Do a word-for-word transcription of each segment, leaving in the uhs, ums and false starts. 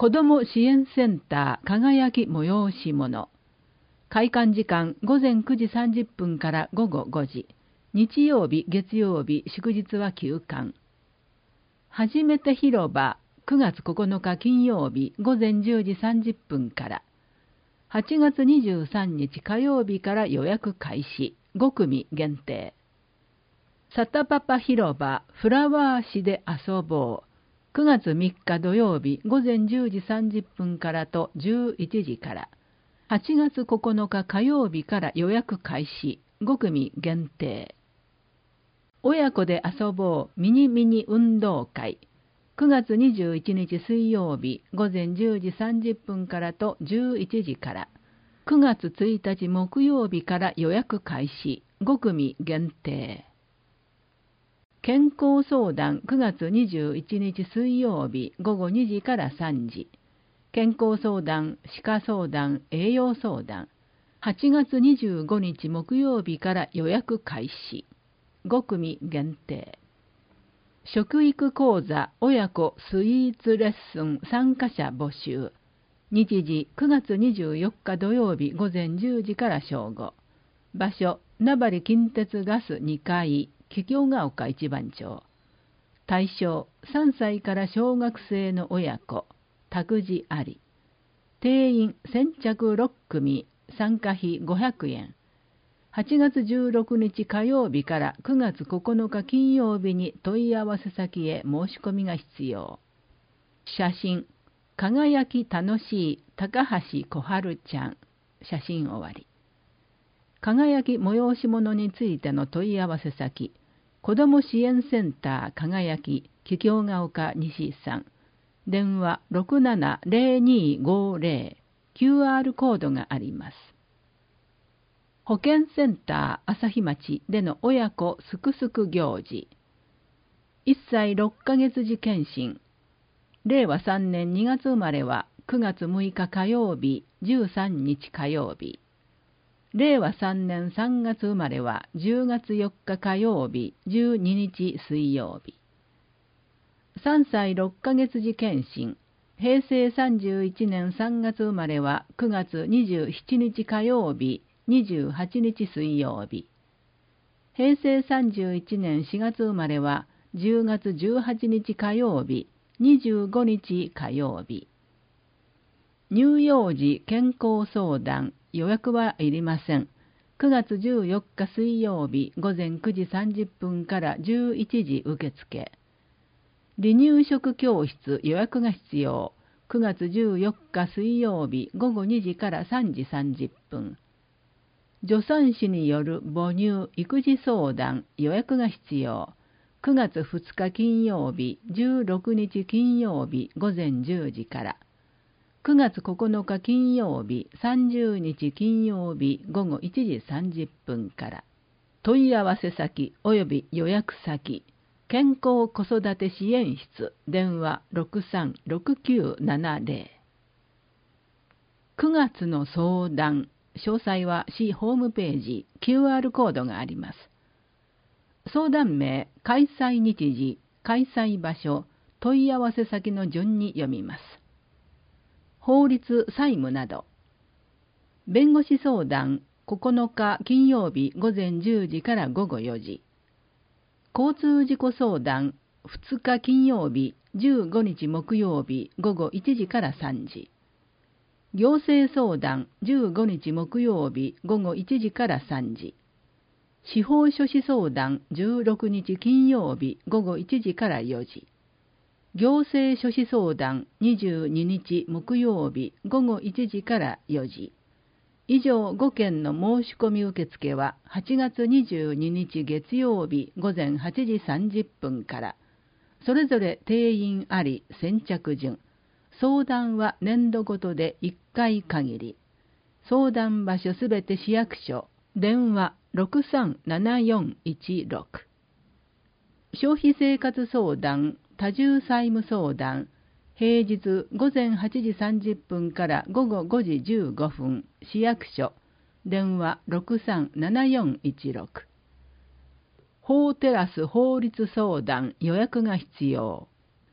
子ども支援センター輝き催し物。開館時間午前くじさんじゅっぷんから午後ごじ。日曜日、月曜日、祝日は休館。はじめて広場くがつここのか金曜日午前じゅうじさんじゅっぷんから。はちがつにじゅうさんにち火曜日から予約開始。ごくみ限定。サタパパ広場フラワー市で遊ぼう。くがつみっか土曜日午前じゅうじさんじゅっぷんからとじゅういちじから。はちがつここのか火曜日から予約開始。ごくみ限定。親子で遊ぼうミニミニ運動会。くがつにじゅういちにち水曜日午前じゅうじさんじゅっぷんからとじゅういちじから。くがつついたち木曜日から予約開始。ごくみ限定。健康相談くがつにじゅういちにち水曜日ごごにじからさんじ。健康相談、歯科相談、栄養相談。はちがつにじゅうごにち木曜日から予約開始。ごくみ限定。食育講座親子スイーツレッスン参加者募集。日時くがつにじゅうよっか土曜日午前じゅうじから正午。場所名張近鉄ガスにかい。桔梗ヶ丘一番町。対象さんさいから小学生の親子。託児あり。定員先着ろっくみ。参加費ごひゃくえん。はちがつじゅうろくにち火曜日からくがつここのか金曜日に問い合わせ先へ申し込みが必要。写真輝き楽しい高橋小春ちゃん。写真終わり。輝き催し物についての問い合わせ先、子ども支援センター輝き桔梗ヶ丘西さん。電話 ろくななゼロにごゼロ。キューアール コードがあります。保健センター朝日町での親子すくすく行事。いっさいろっかげつ時検診。れいわさんねんにがつ生まれはくがつむいか火曜日、じゅうさんにち火曜日。れいわさんねんさんがつ生まれはじゅうがつよっか火曜日、じゅうににち水曜日。さんさいろっかげつ時検診。へいせいさんじゅういちねんさんがつ生まれはくがつにじゅうしちにち火曜日、にじゅうはちにち水曜日。へいせいさんじゅういちねんしがつ生まれはじゅうがつじゅうはちにち火曜日、にじゅうごにち火曜日。乳幼児健康相談、予約はいりません。くがつじゅうよっか水曜日午前くじさんじゅっぷんからじゅういちじ受付。離乳食教室予約が必要。くがつじゅうよっか水曜日ごごにじからさんじさんじゅっぷん。助産師による母乳育児相談予約が必要。くがつふつか金曜日じゅうろくにち金曜日ごぜんじゅうじから。くがつここのか金曜日さんじゅうにち金曜日ごごいちじさんじゅっぷんから。問い合わせ先及び予約先。健康子育て支援室電話 ろくさんろくきゅうななゼロ。くがつの相談詳細は市ホームページ キューアール コードがあります。相談名、開催日時、開催場所、問い合わせ先の順に読みます。法律、債務など。弁護士相談ここのか金曜日ごぜんじゅうじからごごよじ。交通事故相談ふつか金曜日じゅうごにち木曜日ごごいちじからさんじ。行政相談じゅうごにち木曜日ごごいちじからさんじ。司法書士相談じゅうろくにち金曜日ごごいちじからよじ。行政書士相談にじゅうににち木曜日ごごいちじからよじ。以上ごけんの申し込み受付ははちがつにじゅうににち月曜日ごぜんはちじさんじゅっぷんから。それぞれ定員あり先着順。相談は年度ごとでいっかい限り。相談場所すべて市役所。電話 ろくさんななよんいちろく。消費生活相談、多重債務相談。平日ごぜんはちじさんじゅっぷんからごごごじじゅうごふん。市役所。電話 ろくさんななよんいちろく。法テラス法律相談予約が必要。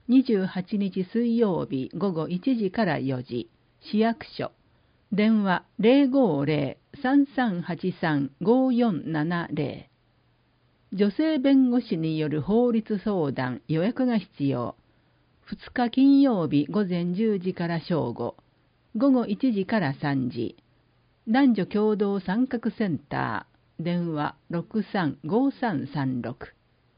にじゅうはちにち水曜日午後いちじからよじ、市役所。電話 ゼロごゼロ さんさんはちさん ごよんななゼロ。女性弁護士による法律相談予約が必要。ふつか金曜日午前じゅうじから正午、午後いちじからさんじ。男女共同参画センター、電話 ろくさんごさんさんろく。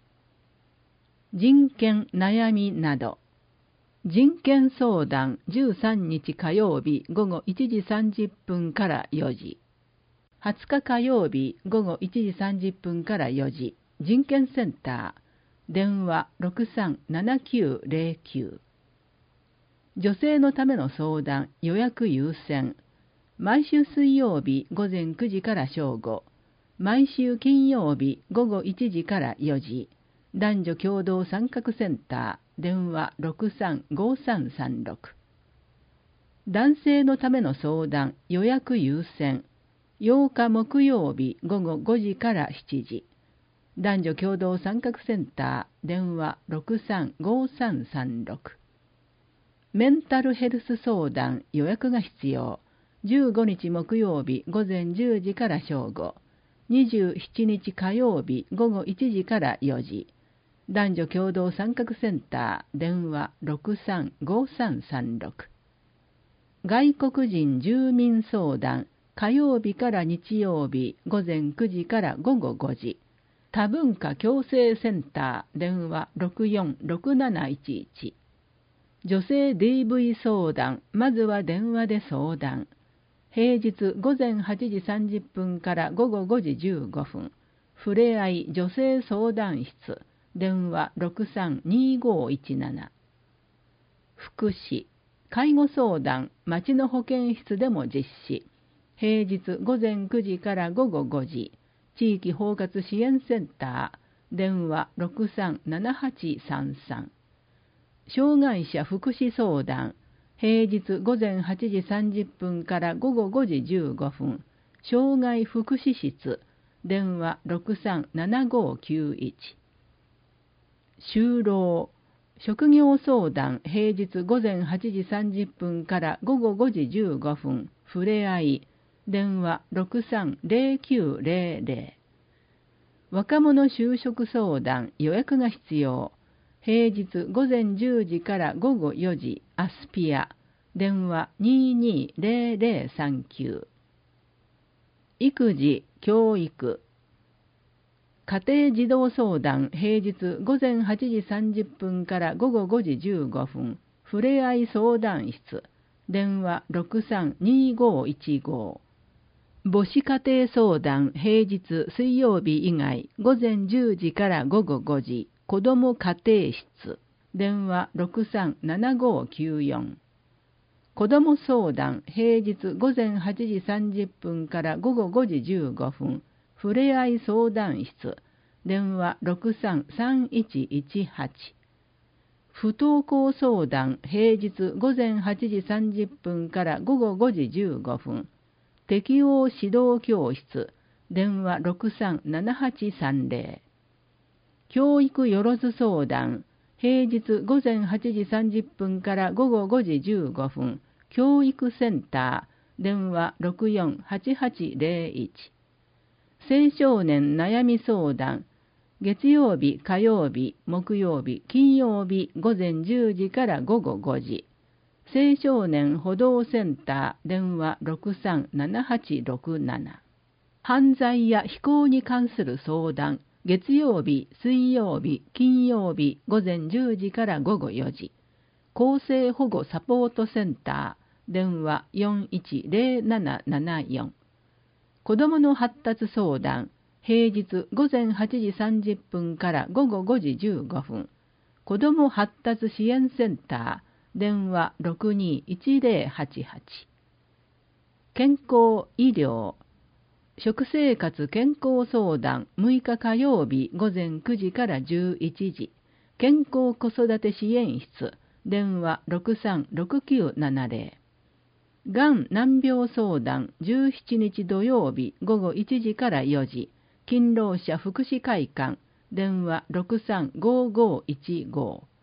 人権悩みなど。人権相談じゅうさんにち火曜日午後いちじさんじゅっぷんからよじ。はつか火曜日午後いちじさんじゅっぷんからよじ。人権センター、電話 ろくさんななきゅうゼロきゅう。女性のための相談予約優先。毎週水曜日午前くじから正午。毎週金曜日午後いちじからよじ。男女共同参画センター、電話 ろくさんごさんさんろく。男性のための相談予約優先。ようか木曜日午後ごじからしちじ。男女共同参画センター、電話 ろくさんごさんさんろく。メンタルヘルス相談予約が必要。じゅうごにち木曜日午前じゅうじから正午。にじゅうしちにち火曜日午後いちじからよじ。男女共同参画センター、電話 ろくさんごさんさんろく。外国人住民相談火曜日から日曜日午前くじから午後ごじ。多文化共生センター、電話 ろくよんろくなないちいち。女性 ディーブイ 相談、まずは電話で相談。平日午前はちじさんじゅっぷんから午後ごじじゅうごふん。ふれあい女性相談室、電話 ろくさんにごいちなな。福祉、介護相談、町の保健室でも実施。平日午前くじから午後ごじ。地域包括支援センター、電話 ろくさんななはちさんさん。障害者福祉相談、平日午前はちじさんじゅっぷんから午後ごじじゅうごふん。障害福祉室、電話 ろくさんななごきゅういち。就労、職業相談、平日午前はちじさんじゅっぷんから午後ごじじゅうごふん。ふれあい、電話 ろくさんゼロきゅうゼロゼロ。若者就職相談予約が必要。平日午前じゅうじから午後よじ、アスピア、電話 ににゼロゼロさんきゅう。育児、教育。家庭児童相談、平日午前はちじさんじゅっぷんから午後ごじじゅうごふん。ふれあい相談室、電話 ろくさんにごいちご。母子家庭相談、平日水曜日以外、午前じゅうじから午後ごじ。子ども家庭室、電話 ろくさんななごきゅうよん。子ども相談、平日午前はちじさんじゅっぷんから午後ごじじゅうごふん。ふれあい相談室、電話 ろくさんさんいちいちはち。不登校相談、平日午前はちじさんじゅっぷんから午後ごじじゅうごふん。適応指導教室、電話 ろくさんななはちさんゼロ。教育よろず相談、平日午前はちじさんじゅっぷんから午後ごじじゅうごふん。教育センター、電話 ろくよんはちはちゼロいち。青少年悩み相談、月曜日、火曜日、木曜日、金曜日、午前じゅうじから午後ごじ。青少年補導センター、電話 ろくさんななはちろくなな。犯罪や非行に関する相談、月曜日、水曜日、金曜日、午前じゅうじから午後よじ。更生保護サポートセンター、電話 よんいちゼロななななよん。子どもの発達相談、平日午前はちじさんじゅっぷんから午後ごじじゅうごふん。子ども発達支援センター、電話 ろくにいちゼロはちはち。健康医療、食生活健康相談むいか火曜日午前くじからじゅういちじ。健康子育て支援室、電話 ろくさんろくきゅうななゼロ。がん難病相談じゅうしちにち土曜日午後いちじからよじ。勤労者福祉会館、電話 ろくさんごごいちご。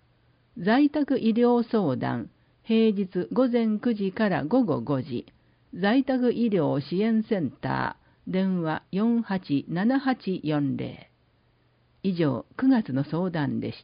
在宅医療相談、平日午前くじから午後ごじ、在宅医療支援センター、電話 よんはちななはちよんゼロ。以上、くがつの相談でした。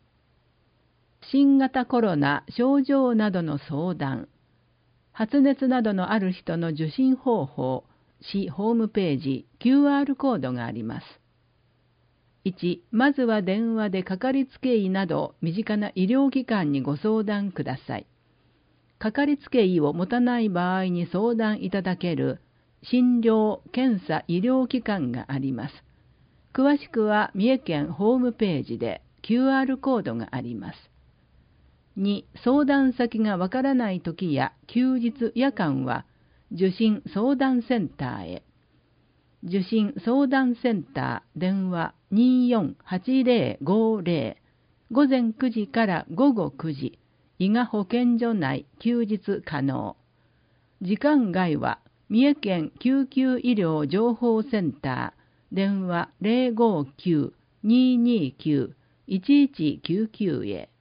新型コロナ症状などの相談、発熱などのある人の受診方法、市ホームページ キューアール コードがあります。いち. まずは電話でかかりつけ医など身近な医療機関にご相談ください。かかりつけ医を持たない場合に相談いただける診療・検査医療機関があります。詳しくは三重県ホームページで キューアール コードがあります。に. 相談先がわからないときや休日・夜間は受診相談センターへ。受診相談センター電話 にーよんはちゼロごゼロ、午前くじから午後くじ、伊賀保健所内休日可能。時間外は三重県救急医療情報センター電話 ゼロごきゅう にーにーきゅう いちいちきゅうきゅう へ。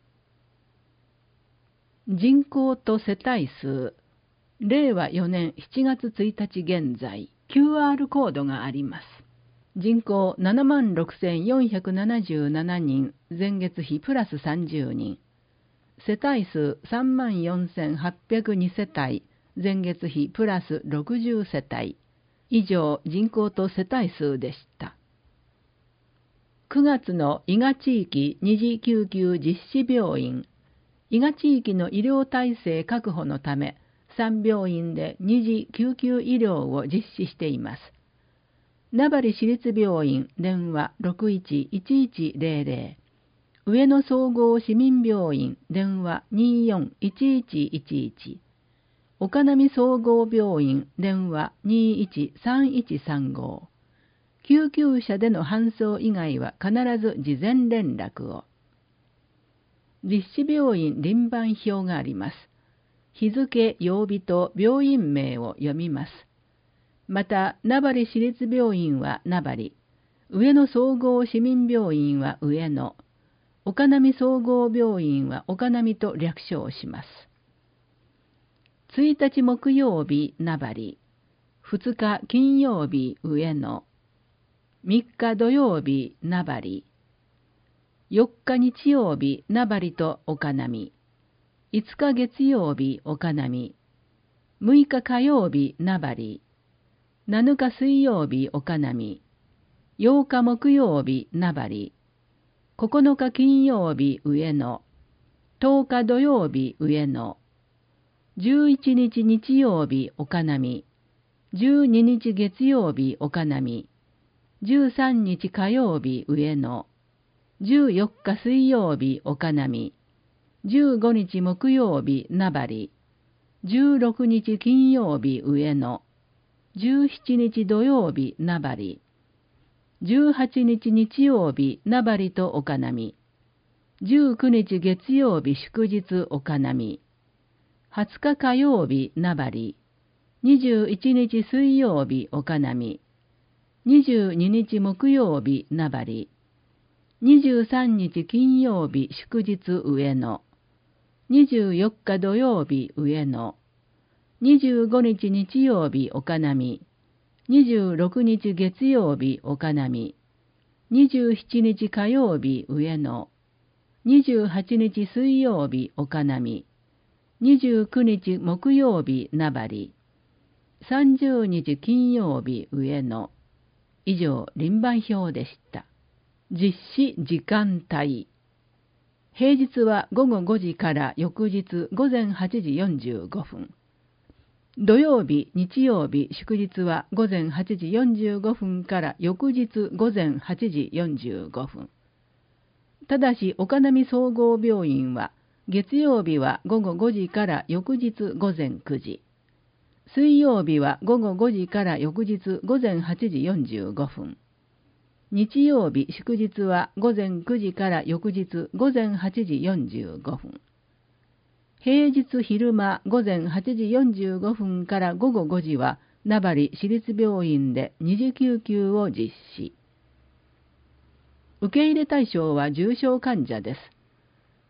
人口と世帯数、れいわよねんしちがつついたち現在、キューアール コードがあります。人口ななまんろくせんよんひゃくななじゅうななにん、前月比プラスさんじゅうにん。世帯数さんまんよんせんはっぴゃくに世帯、前月比プラスろくじゅう世帯。以上、人口と世帯数でした。くがつの伊賀地域二次救急実施病院、伊賀地域の医療体制確保のため、さん病院で二次救急医療を実施しています。名張市立病院電話 ろくいちいちいちゼロゼロ、上野総合市民病院電話 にーよんいちいちいちいち、岡波総合病院電話 にーいちさんいちさんご、救急車での搬送以外は必ず事前連絡を。実施病院輪番表があります。日付、曜日と病院名を読みます。また、名張市立病院は名張、上野総合市民病院は上野、岡波総合病院は岡波と略称します。ついたち木曜日、名張、ふつか金曜日、上野、みっか土曜日、名張、よっか日曜日、名張と岡波、いつか月曜日、岡波、むいか火曜日、名張、なのか水曜日、岡波、ようか木曜日、名張、ここのか金曜日、上野、とおか土曜日、上野、じゅういちにち日曜日、岡波、じゅうににち月曜日、岡波、じゅうさんにち火曜日、上野、じゅうよっか水曜日、岡波、じゅうごにち木曜日、名張、じゅうろくにち金曜日、上野、じゅうしちにち土曜日、名張、じゅうはちにち日曜日、名張と岡波、じゅうくにち月曜日祝日岡波、はつか火曜日、名張、にじゅういちにち水曜日、岡波、にじゅうににち木曜日、名張、にじゅうさんにち金曜日祝日上野、にじゅうよっか土曜日上野、にじゅうごにち日曜日岡波、にじゅうろくにち月曜日岡波、にじゅうしちにち火曜日上野、にじゅうはちにち水曜日岡波、にじゅうくにち木曜日名張、さんじゅうにち金曜日上野。以上、輪番表でした。実施時間帯。平日はごごごじから翌日午前はちじよんじゅうごふん。土曜日、日曜日、祝日は午前はちじよんじゅうごふんから翌日午前はちじよんじゅうごふん。ただし、岡波総合病院は、月曜日はごごごじから翌日午前くじ。水曜日はごごごじから翌日午前はちじよんじゅうごふん。日曜日、祝日は午前くじから翌日午前はちじよんじゅうごふん。平日昼間午前はちじよんじゅうごふんからごごごじは名張市立病院で二次救急を実施。受け入れ対象は重症患者です。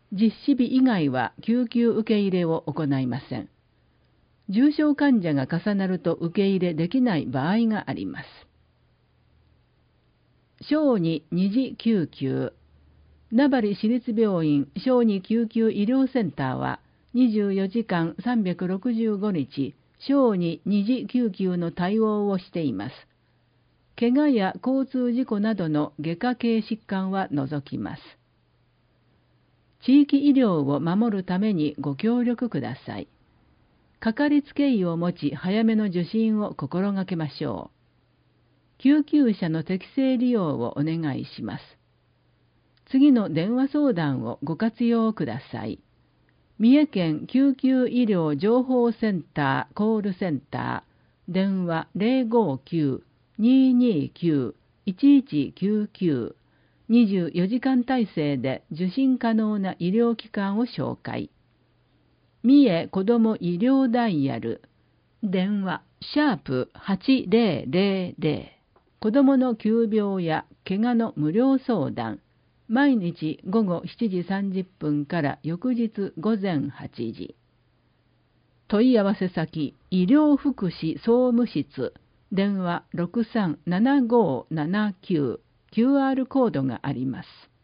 実施日以外は救急受け入れを行いません。重症患者が重なると受け入れできない場合があります。小児二次救急。名張市立病院小児救急医療センターはにじゅうよじかんさんびゃくろくじゅうごにち小児二次救急の対応をしています。怪我や交通事故などの外科系疾患は除きます。地域医療を守るためにご協力ください。かかりつけ医を持ち早めの受診を心がけましょう。救急車の適正利用をお願いします。次の電話相談をご活用ください。三重県救急医療情報センターコールセンター、電話 ゼロごきゅう にーにーきゅう いちいちきゅうきゅう、にじゅうよじかん体制で受診可能な医療機関を紹介。三重子ども医療ダイヤル、電話シャープはちぜろぜろぜろ、子どもの急病や怪我の無料相談、毎日午後しちじさんじゅっぷんから翌日午前はちじ。問い合わせ先、医療福祉総務室、電話ろくさんななごーななきゅう、キューアール コードがあります。